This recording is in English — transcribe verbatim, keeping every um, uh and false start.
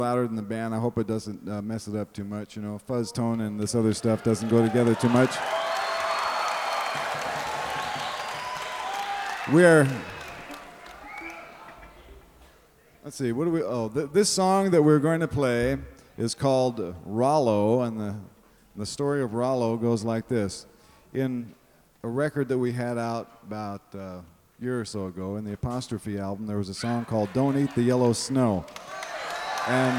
louder than the band. I hope it doesn't uh, mess it up too much. You know, fuzz tone and this other stuff doesn't go together too much. We're, let's see, what do we, oh, th this song that we're going to play is called Rollo, and the, the story of Rollo goes like this. In a record that we had out about uh, a year or so ago, in the Apostrophe album, there was a song called Don't Eat the Yellow Snow. And